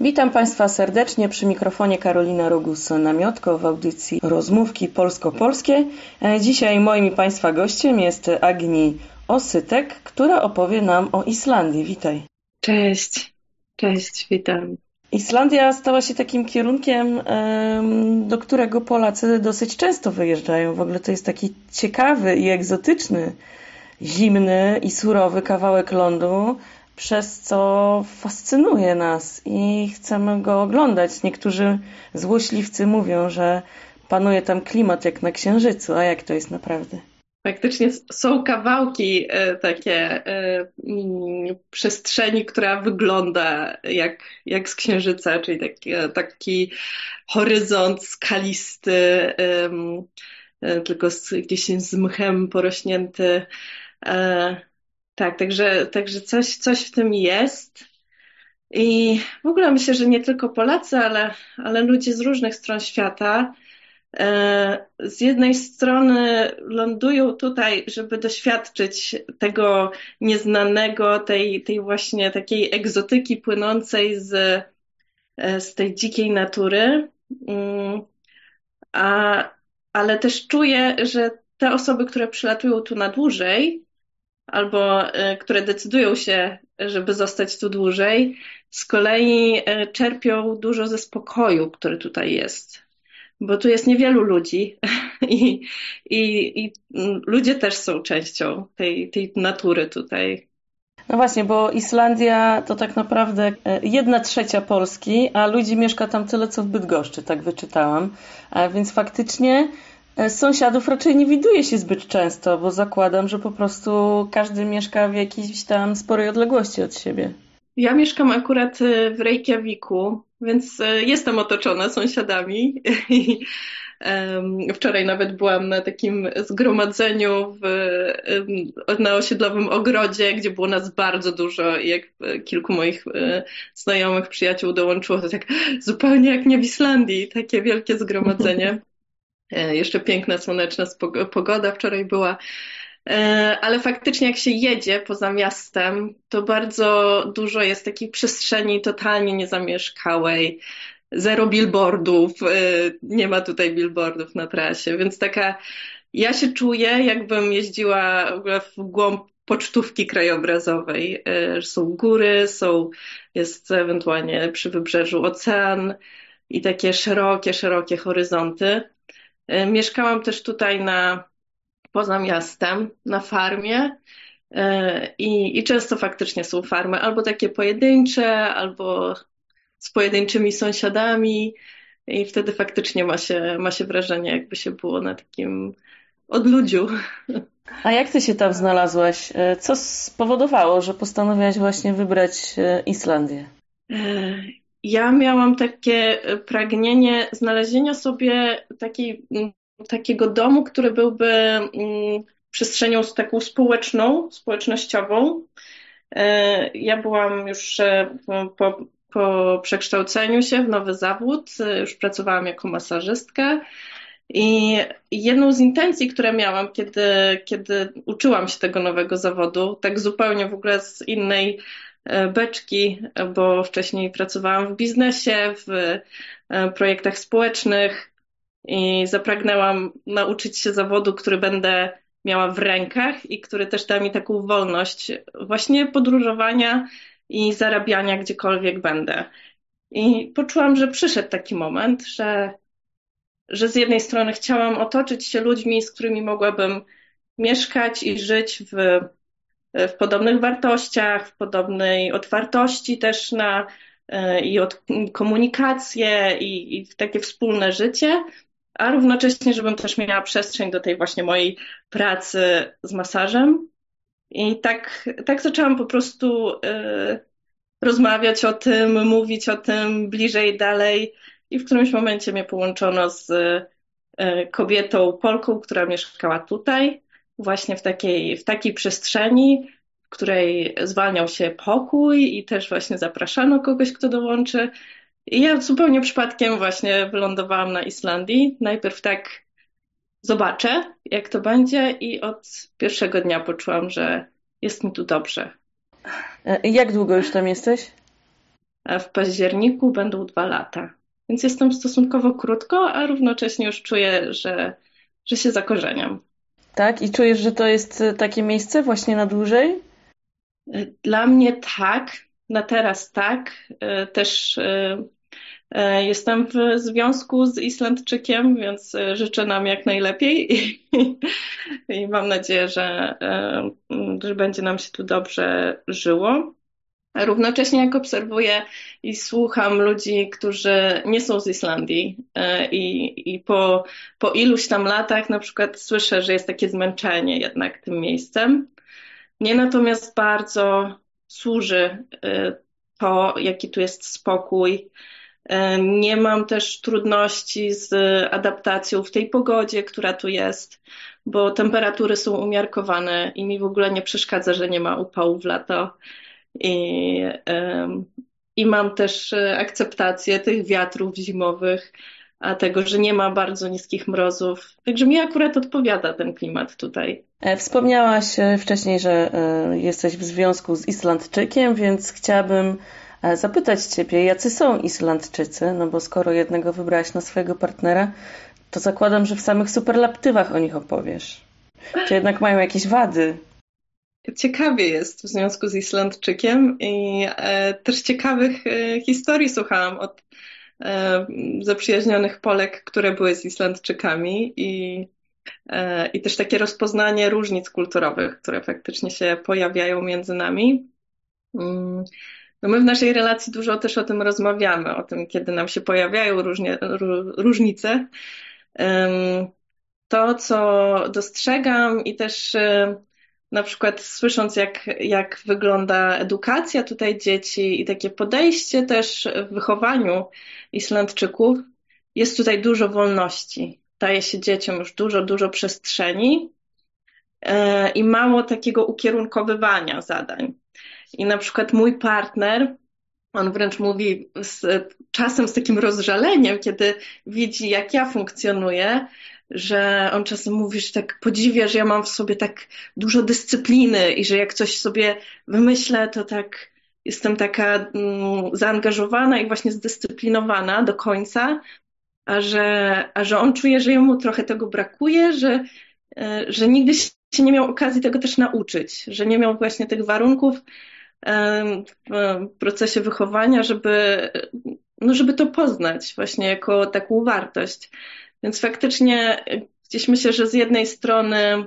Witam Państwa serdecznie przy mikrofonie Karolina Rogus-Namiotko w audycji Rozmówki Polsko-Polskie. Dzisiaj moim i Państwa gościem jest Agni Osytek, która opowie nam o Islandii. Witaj. Cześć, witam. Islandia stała się takim kierunkiem, do którego Polacy dosyć często wyjeżdżają. W ogóle to jest taki ciekawy i egzotyczny, zimny i surowy kawałek lądu, przez co fascynuje nas i chcemy go oglądać. Niektórzy złośliwcy mówią, że panuje tam klimat jak na Księżycu, a jak to jest naprawdę? Faktycznie są kawałki takie przestrzeni, która wygląda jak z Księżyca, czyli taki horyzont skalisty, tylko gdzieś z mchem porośnięty. Tak, także coś w tym jest. I w ogóle myślę, że nie tylko Polacy, ale ludzie z różnych stron świata z jednej strony lądują tutaj, żeby doświadczyć tego nieznanego, tej właśnie takiej egzotyki płynącej z tej dzikiej natury, ale też czuję, że te osoby, które przylatują tu na dłużej, albo które decydują się, żeby zostać tu dłużej, z kolei czerpią dużo ze spokoju, który tutaj jest. Bo tu jest niewielu ludzi i ludzie też są częścią tej natury tutaj. No właśnie, bo Islandia to tak naprawdę 1/3 Polski, a ludzi mieszka tam tyle, co w Bydgoszczy, tak wyczytałam. A więc faktycznie sąsiadów raczej nie widuje się zbyt często, bo zakładam, że po prostu każdy mieszka w jakiejś tam sporej odległości od siebie. Ja mieszkam akurat w Reykjaviku, więc jestem otoczona sąsiadami. Wczoraj nawet byłam na takim zgromadzeniu na osiedlowym ogrodzie, gdzie było nas bardzo dużo i jak kilku moich znajomych, przyjaciół dołączyło, to tak zupełnie jak nie w Islandii, takie wielkie zgromadzenie. Jeszcze piękna, słoneczna pogoda wczoraj była. Ale faktycznie jak się jedzie poza miastem, to bardzo dużo jest takiej przestrzeni totalnie niezamieszkałej. Zero billboardów, nie ma tutaj billboardów na trasie, więc ja się czuję, jakbym jeździła w głąb pocztówki krajobrazowej. Są góry, jest ewentualnie przy wybrzeżu ocean i takie szerokie horyzonty. Mieszkałam też tutaj poza miastem, na farmie i często faktycznie są farmy albo takie pojedyncze, albo z pojedynczymi sąsiadami i wtedy faktycznie ma się wrażenie, jakby się było na takim odludziu. A jak ty się tam znalazłaś? Co spowodowało, że postanowiłaś właśnie wybrać Islandię? Ja miałam takie pragnienie znalezienia sobie takiego domu, który byłby przestrzenią taką społecznościową. Ja byłam już po przekształceniu się w nowy zawód, już pracowałam jako masażystka i jedną z intencji, które miałam, kiedy uczyłam się tego nowego zawodu, tak zupełnie w ogóle z innej beczki, bo wcześniej pracowałam w biznesie, w projektach społecznych i zapragnęłam nauczyć się zawodu, który będę miała w rękach i który też da mi taką wolność właśnie podróżowania i zarabiania gdziekolwiek będę. I poczułam, że przyszedł taki moment, że z jednej strony chciałam otoczyć się ludźmi, z którymi mogłabym mieszkać i żyć w podobnych wartościach, w podobnej otwartości też i komunikację i w takie wspólne życie, a równocześnie, żebym też miała przestrzeń do tej właśnie mojej pracy z masażem. I tak zaczęłam po prostu rozmawiać o tym, mówić o tym bliżej, dalej i w którymś momencie mnie połączono z kobietą Polką, która mieszkała tutaj, właśnie w takiej przestrzeni, w której zwalniał się pokój i też właśnie zapraszano kogoś, kto dołączy. I ja zupełnie przypadkiem właśnie wylądowałam na Islandii. Najpierw tak zobaczę, jak to będzie i od pierwszego dnia poczułam, że jest mi tu dobrze. Jak długo już tam jesteś? w październiku będą 2 lata. Więc jestem stosunkowo krótko, a równocześnie już czuję, że się zakorzeniam. Tak? I czujesz, że to jest takie miejsce właśnie na dłużej? Dla mnie tak, na teraz tak. Też jestem w związku z Islandczykiem, więc życzę nam jak najlepiej i mam nadzieję, że będzie nam się tu dobrze żyło. Równocześnie jak obserwuję i słucham ludzi, którzy nie są z Islandii i po iluś tam latach na przykład słyszę, że jest takie zmęczenie jednak tym miejscem. Mnie natomiast bardzo służy to, jaki tu jest spokój. Nie mam też trudności z adaptacją w tej pogodzie, która tu jest, bo temperatury są umiarkowane i mi w ogóle nie przeszkadza, że nie ma upału w lato. I, I mam też akceptację tych wiatrów zimowych, a tego, że nie ma bardzo niskich mrozów. Także mi akurat odpowiada ten klimat tutaj. Wspomniałaś wcześniej, że jesteś w związku z Islandczykiem, więc chciałabym zapytać Ciebie, jacy są Islandczycy? No bo skoro jednego wybrałaś na swojego partnera, to zakładam, że w samych superlatywach o nich opowiesz. Czy jednak mają jakieś wady? Ciekawie jest w związku z Islandczykiem i też ciekawych historii słuchałam od zaprzyjaźnionych Polek, które były z Islandczykami i też takie rozpoznanie różnic kulturowych, które faktycznie się pojawiają między nami. No my w naszej relacji dużo też o tym rozmawiamy, o tym, kiedy nam się pojawiają różnice. To, co dostrzegam i też na przykład słysząc, jak wygląda edukacja tutaj dzieci i takie podejście też w wychowaniu Islandczyków, jest tutaj dużo wolności. Daje się dzieciom już dużo przestrzeni i mało takiego ukierunkowywania zadań. I na przykład mój partner, on wręcz mówi czasem z takim rozżaleniem, kiedy widzi, jak ja funkcjonuję, że on czasem mówi, że tak podziwia, że ja mam w sobie tak dużo dyscypliny i że jak coś sobie wymyślę, to tak jestem taka zaangażowana i właśnie zdyscyplinowana do końca, a że on czuje, że jemu trochę tego brakuje, że nigdy się nie miał okazji tego też nauczyć, że nie miał właśnie tych warunków w procesie wychowania, żeby to poznać właśnie jako taką wartość. Więc faktycznie gdzieś myślę, że z jednej strony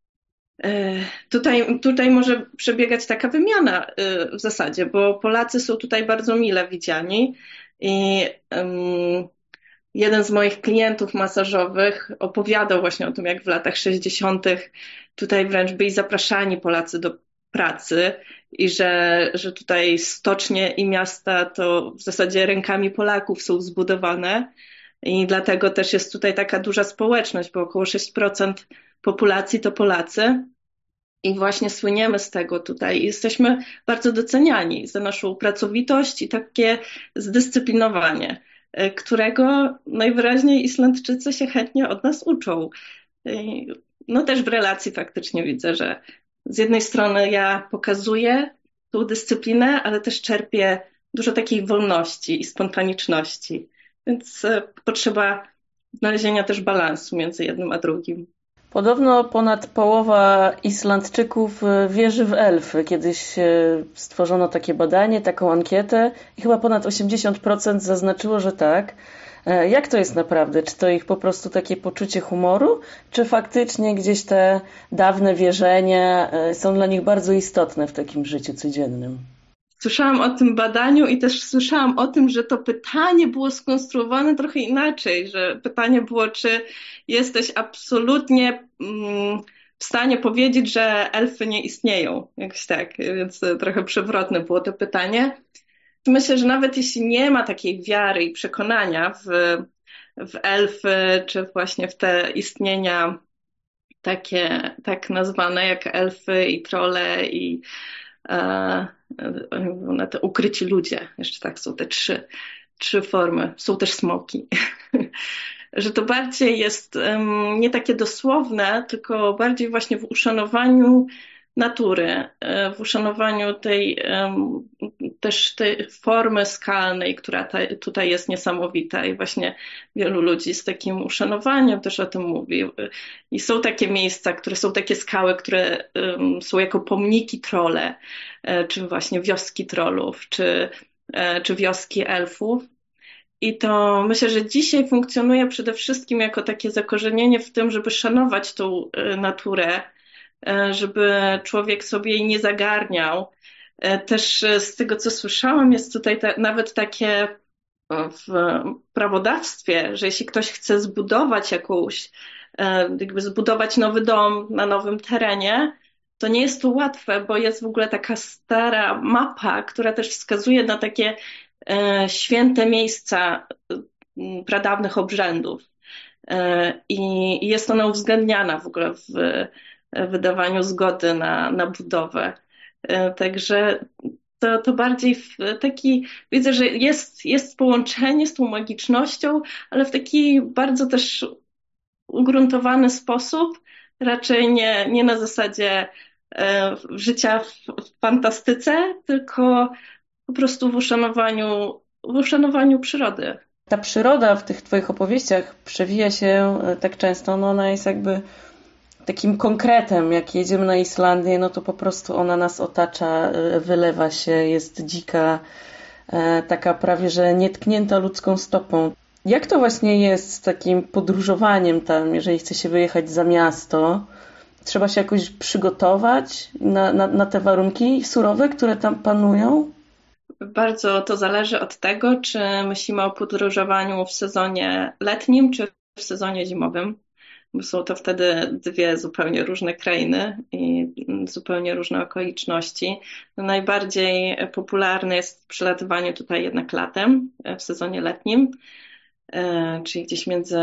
tutaj może przebiegać taka wymiana w zasadzie, bo Polacy są tutaj bardzo mile widziani i jeden z moich klientów masażowych opowiadał właśnie o tym, jak w latach 60. tutaj wręcz byli zapraszani Polacy do pracy i że tutaj stocznie i miasta to w zasadzie rękami Polaków są zbudowane i dlatego też jest tutaj taka duża społeczność, bo około 6% populacji to Polacy i właśnie słyniemy z tego tutaj. Jesteśmy bardzo doceniani za naszą pracowitość i takie zdyscyplinowanie, którego najwyraźniej Islandczycy się chętnie od nas uczą. No też w relacji faktycznie widzę, że z jednej strony ja pokazuję tą dyscyplinę, ale też czerpię dużo takiej wolności i spontaniczności. Więc potrzeba znalezienia też balansu między jednym a drugim. Podobno ponad połowa Islandczyków wierzy w elfy. Kiedyś stworzono takie badanie, taką ankietę i chyba ponad 80% zaznaczyło, że tak. Jak to jest naprawdę? Czy to ich po prostu takie poczucie humoru, czy faktycznie gdzieś te dawne wierzenia są dla nich bardzo istotne w takim życiu codziennym? Słyszałam o tym badaniu i też słyszałam o tym, że to pytanie było skonstruowane trochę inaczej, że pytanie było, czy jesteś absolutnie w stanie powiedzieć, że elfy nie istnieją. Jakoś tak, więc trochę przewrotne było to pytanie. Myślę, że nawet jeśli nie ma takiej wiary i przekonania w elfy, czy właśnie w te istnienia takie, tak nazwane jak elfy i trolle i te ukryci ludzie, jeszcze tak są te trzy formy, są też smoki, że to bardziej jest nie takie dosłowne, tylko bardziej właśnie w uszanowaniu natury, w uszanowaniu też tej formy skalnej, która tutaj jest niesamowita i właśnie wielu ludzi z takim uszanowaniem też o tym mówi. I są takie miejsca, które są takie skały, które są jako pomniki trolle, czy właśnie wioski trollów, czy wioski elfów. I to myślę, że dzisiaj funkcjonuje przede wszystkim jako takie zakorzenienie w tym, żeby szanować tą naturę, żeby człowiek sobie jej nie zagarniał. Też z tego, co słyszałam, jest tutaj nawet takie w prawodawstwie, że jeśli ktoś chce zbudować zbudować nowy dom na nowym terenie, to nie jest to łatwe, bo jest w ogóle taka stara mapa, która też wskazuje na takie święte miejsca pradawnych obrzędów. I jest ona uwzględniana w ogóle w wydawaniu zgody na budowę. Także to bardziej w taki, widzę, że jest połączenie z tą magicznością, ale w taki bardzo też ugruntowany sposób, raczej nie na zasadzie życia w fantastyce, tylko po prostu w uszanowaniu przyrody. Ta przyroda w tych twoich opowieściach przewija się tak często, no ona jest jakby takim konkretem. Jak jedziemy na Islandię, no to po prostu ona nas otacza, wylewa się, jest dzika, taka prawie, że nietknięta ludzką stopą. Jak to właśnie jest z takim podróżowaniem tam, jeżeli chce się wyjechać za miasto? Trzeba się jakoś przygotować na te warunki surowe, które tam panują? Bardzo to zależy od tego, czy myślimy o podróżowaniu w sezonie letnim, czy w sezonie zimowym, bo są to wtedy dwie zupełnie różne krainy i zupełnie różne okoliczności. Najbardziej popularne jest przelatywanie tutaj jednak latem, w sezonie letnim, czyli gdzieś między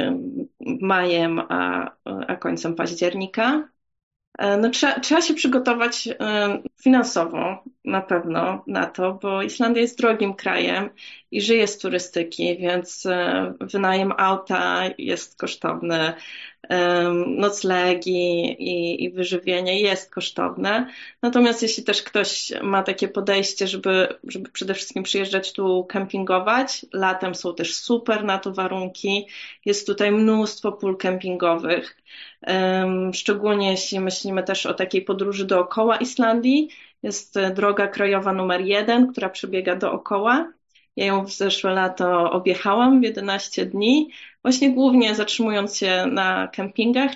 majem a końcem października. No, trzeba się przygotować finansowo na pewno na to, bo Islandia jest drogim krajem i żyje z turystyki, więc wynajem auta jest kosztowny, noclegi i wyżywienie jest kosztowne. Natomiast jeśli też ktoś ma takie podejście, żeby przede wszystkim przyjeżdżać tu kempingować, latem są też super na to warunki. Jest tutaj mnóstwo pól kempingowych. Szczególnie jeśli myślimy też o takiej podróży dookoła Islandii. Jest droga krajowa numer 1, która przebiega dookoła. Ja ją w zeszłe lato objechałam w 11 dni, właśnie głównie zatrzymując się na kempingach,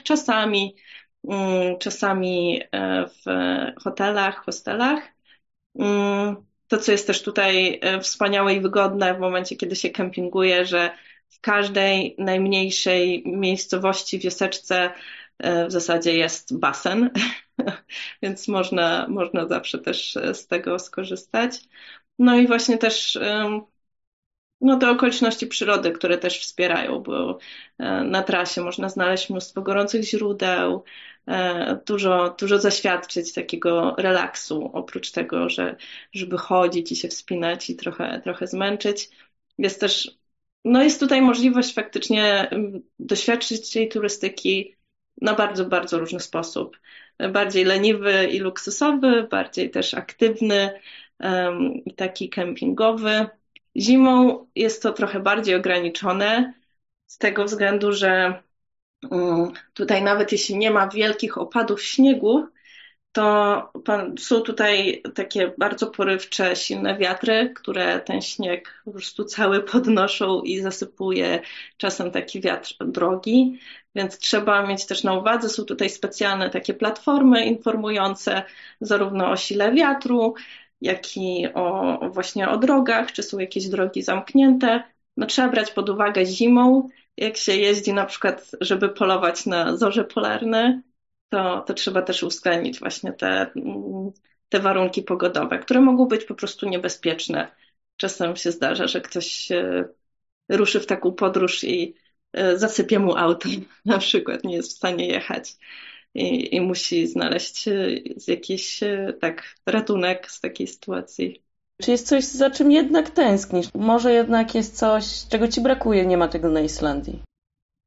czasami w hotelach, hostelach. To, co jest też tutaj wspaniałe i wygodne w momencie, kiedy się kempinguje, że w każdej najmniejszej miejscowości, wioseczce w zasadzie jest basen, więc można zawsze też z tego skorzystać. No i właśnie też te okoliczności przyrody, które też wspierają, bo na trasie można znaleźć mnóstwo gorących źródeł, dużo zaświadczyć takiego relaksu, oprócz tego, żeby chodzić i się wspinać i trochę zmęczyć. Jest tutaj możliwość faktycznie doświadczyć tej turystyki na bardzo, bardzo różny sposób. Bardziej leniwy i luksusowy, bardziej też aktywny i taki kempingowy. Zimą jest to trochę bardziej ograniczone z tego względu, że tutaj nawet jeśli nie ma wielkich opadów śniegu, to są tutaj takie bardzo porywcze, silne wiatry, które ten śnieg po prostu cały podnoszą i zasypuje czasem taki wiatr drogi, więc trzeba mieć też na uwadze, są tutaj specjalne takie platformy informujące zarówno o sile wiatru, jak i właśnie o drogach, czy są jakieś drogi zamknięte. No, trzeba brać pod uwagę zimą, jak się jeździ na przykład, żeby polować na zorze polarne, to trzeba też uwzględnić właśnie te warunki pogodowe, które mogą być po prostu niebezpieczne. Czasem się zdarza, że ktoś ruszy w taką podróż i zasypie mu auto, na przykład nie jest w stanie jechać i musi znaleźć jakiś ratunek z takiej sytuacji. Czy jest coś, za czym jednak tęsknisz? Może jednak jest coś, czego ci brakuje, nie ma tego na Islandii?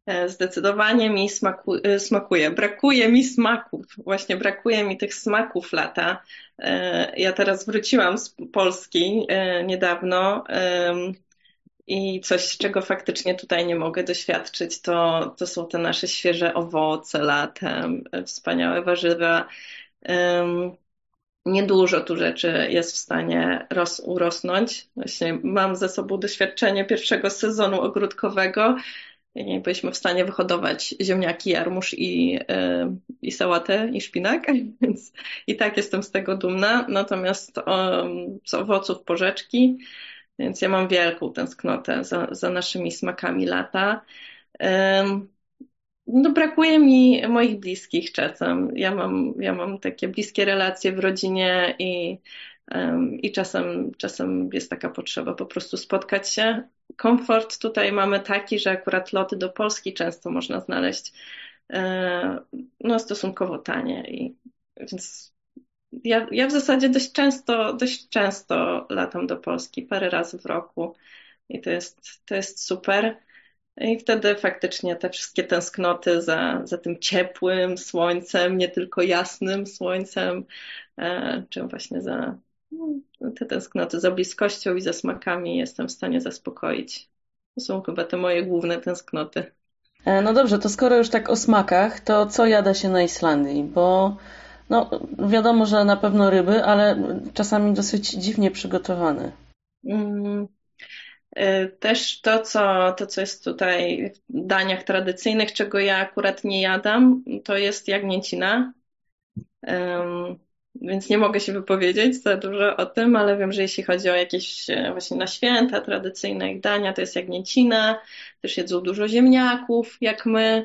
Zdecydowanie mi smakuje. Brakuje mi smaków. Właśnie brakuje mi tych smaków lata. Ja teraz wróciłam z Polski niedawno i coś, czego faktycznie tutaj nie mogę doświadczyć, to są te nasze świeże owoce latem, wspaniałe warzywa. Niedużo tu rzeczy jest w stanie urosnąć. Właśnie mam za sobą doświadczenie pierwszego sezonu ogródkowego i byliśmy w stanie wyhodować ziemniaki, jarmuż i sałatę i szpinak, więc i tak jestem z tego dumna. Natomiast z owoców porzeczki, więc ja mam wielką tęsknotę za naszymi smakami lata. No, brakuje mi moich bliskich czasem. Ja mam takie bliskie relacje w rodzinie i czasem jest taka potrzeba po prostu spotkać się. Komfort tutaj mamy taki, że akurat loty do Polski często można znaleźć no, stosunkowo tanie. Więc ja w zasadzie dość często latam do Polski, parę razy w roku i to jest super. I wtedy faktycznie te wszystkie tęsknoty za tym ciepłym słońcem, nie tylko jasnym słońcem, czy właśnie te tęsknoty za bliskością i za smakami jestem w stanie zaspokoić. To są chyba te moje główne tęsknoty. No dobrze, to skoro już tak o smakach, to co jada się na Islandii? Bo no, wiadomo, że na pewno ryby, ale czasami dosyć dziwnie przygotowane. Mm, Też to, co jest tutaj w daniach tradycyjnych, czego ja akurat nie jadam, to jest jagnięcina. Więc nie mogę się wypowiedzieć za dużo o tym, ale wiem, że jeśli chodzi o jakieś właśnie na święta tradycyjne ich dania, to jest jagnięcina. Też jedzą dużo ziemniaków, jak my.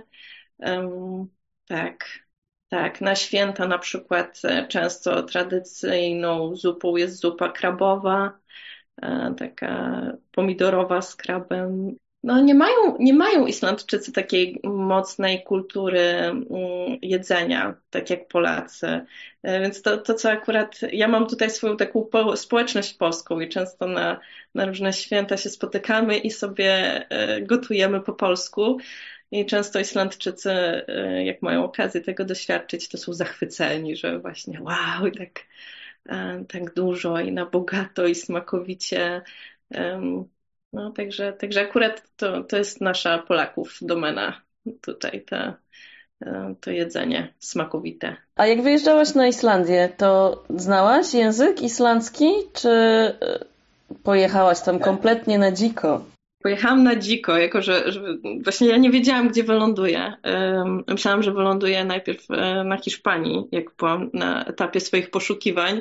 Tak, tak. Na święta na przykład często tradycyjną zupą jest zupa krabowa, taka pomidorowa z krabem. No nie mają Islandczycy takiej mocnej kultury jedzenia, tak jak Polacy. Więc to co akurat, ja mam tutaj swoją taką społeczność polską i często na różne święta się spotykamy i sobie gotujemy po polsku. I często Islandczycy, jak mają okazję tego doświadczyć, to są zachwyceni, że właśnie wow, i tak dużo i na bogato i smakowicie. No, także akurat to jest nasza Polaków domena tutaj, to jedzenie smakowite. A jak wyjeżdżałaś na Islandię, to znałaś język islandzki, czy pojechałaś tam kompletnie na dziko? Pojechałam na dziko, jako że właśnie ja nie wiedziałam, gdzie wyląduję. Myślałam, że wyląduję najpierw na Hiszpanii, jak byłam na etapie swoich poszukiwań.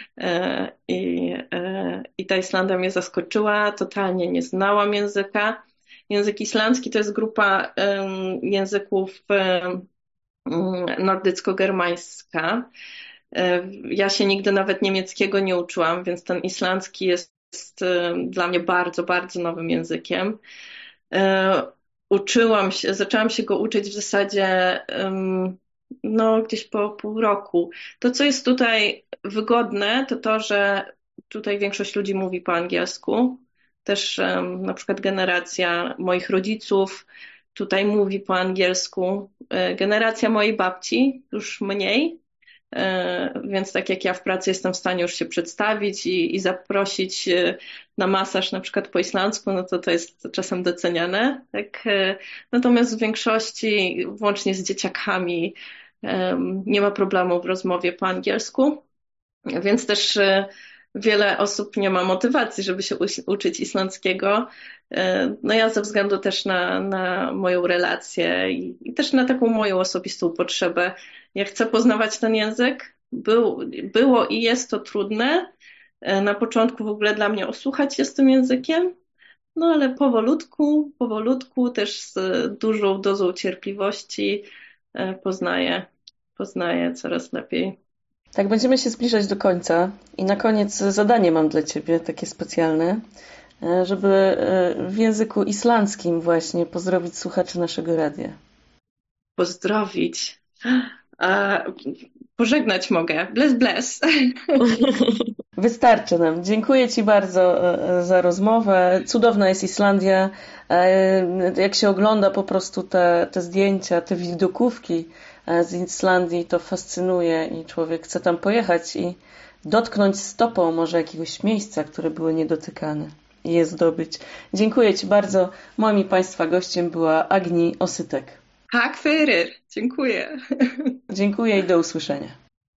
I ta Islandia mnie zaskoczyła, totalnie nie znałam języka. Język islandzki to jest grupa języków nordycko-germańska. Ja się nigdy nawet niemieckiego nie uczyłam, więc ten islandzki jest dla mnie bardzo, bardzo nowym językiem. Zaczęłam się go uczyć w zasadzie no, gdzieś po pół roku. To, co jest tutaj wygodne, to, że tutaj większość ludzi mówi po angielsku. Też na przykład generacja moich rodziców tutaj mówi po angielsku. Generacja mojej babci już mniej, więc tak jak ja w pracy jestem w stanie już się przedstawić i zaprosić na masaż na przykład po islandzku, no to jest czasem doceniane. Tak? Natomiast w większości, włącznie z dzieciakami, nie ma problemu w rozmowie po angielsku, więc też wiele osób nie ma motywacji, żeby się uczyć islandzkiego. No ja ze względu też na moją relację i też na taką moją osobistą potrzebę. Ja chcę poznawać ten język. Było i jest to trudne. Na początku w ogóle dla mnie osłuchać się z tym językiem, no ale powolutku też z dużą dozą cierpliwości poznaję coraz lepiej. Tak, będziemy się zbliżać do końca i na koniec zadanie mam dla Ciebie, takie specjalne, żeby w języku islandzkim właśnie pozdrowić słuchaczy naszego radia. Pozdrowić. Pożegnać mogę. Bless, bless. Wystarczy nam. Dziękuję Ci bardzo za rozmowę. Cudowna jest Islandia. Jak się ogląda po prostu te zdjęcia, te widokówki z Islandii, to fascynuje i człowiek chce tam pojechać i dotknąć stopą może jakiegoś miejsca, które były niedotykane i je zdobyć. Dziękuję Ci bardzo. Moim i Państwa gościem była Agni Osytek. Tak, Feryr. Dziękuję. Dziękuję i do usłyszenia.